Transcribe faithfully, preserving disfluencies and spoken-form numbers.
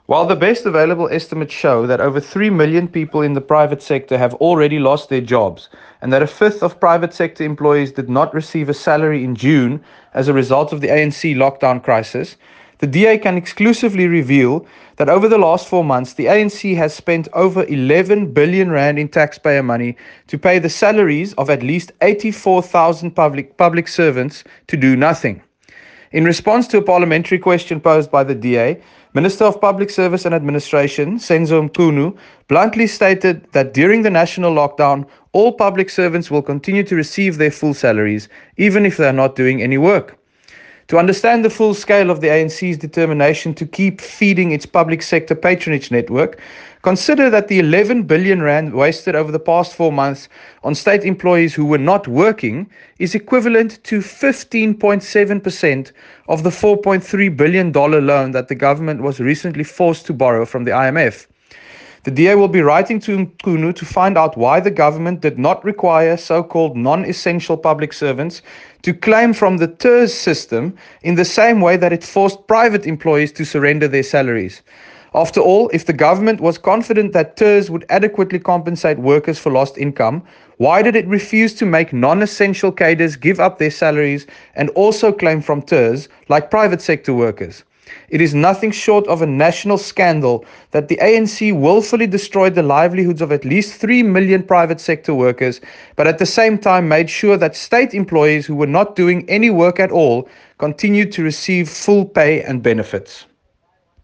While the best available estimates show that over three million people in the private sector have already lost their jobs, and that a fifth of private sector employees did not receive a salary in June as a result of the A N C lockdown crisis, the D A can exclusively reveal that over the last four months, the A N C has spent over eleven billion rand in taxpayer money to pay the salaries of at least eighty-four thousand public, public servants to do nothing. In response to a parliamentary question posed by the D A, Minister of Public Service and Administration, Senzo Mchunu, bluntly stated that during the national lockdown, all public servants will continue to receive their full salaries, even if they are not doing any work. To understand the full scale of the A N C's determination to keep feeding its public sector patronage network, consider that the eleven billion rand wasted over the past four months on state employees who were not working is equivalent to fifteen point seven percent of the four point three billion dollars loan that the government was recently forced to borrow from the I M F. The D A will be writing to Mchunu to find out why the government did not require so-called non-essential public servants to claim from the T E R S system in the same way that it forced private employees to surrender their salaries. After all, if the government was confident that T E R S would adequately compensate workers for lost income, why did it refuse to make non-essential cadres give up their salaries and also claim from T E R S like private sector workers? It is nothing short of a national scandal that the A N C willfully destroyed the livelihoods of at least three million private sector workers, but at the same time made sure that state employees who were not doing any work at all continued to receive full pay and benefits.